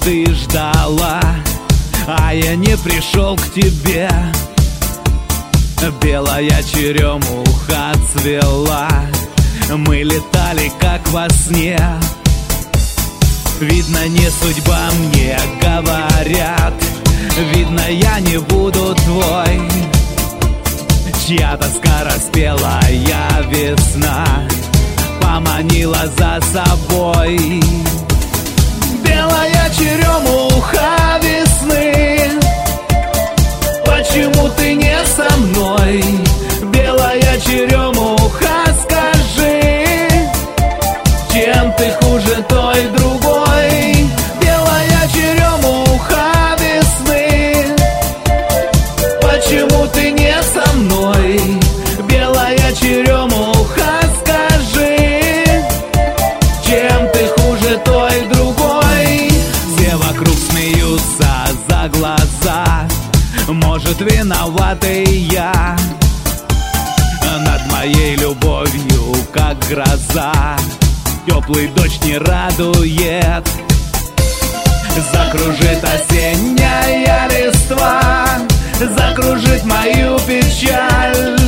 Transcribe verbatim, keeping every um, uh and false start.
ты ждала, а я не пришел к тебе. Белая черемуха цвела, мы летали как во сне. Видно, не судьба, мне говорят, видно, я не буду твой. Чья-то скороспелая весна поманила за собой. Белая черемуха весны, почему ты не со мной? Белая черемуха, скажи, чем ты хуже той другой? Белая черемуха весны, почему ты не со мной? Белая черемуха, скажи, чем ты хуже той другой? Все вокруг смеются за глаза, может, виноватый я. Над моей любовью, как гроза, теплый дождь не радует. Закружит осенняя листва, закружит мою печаль.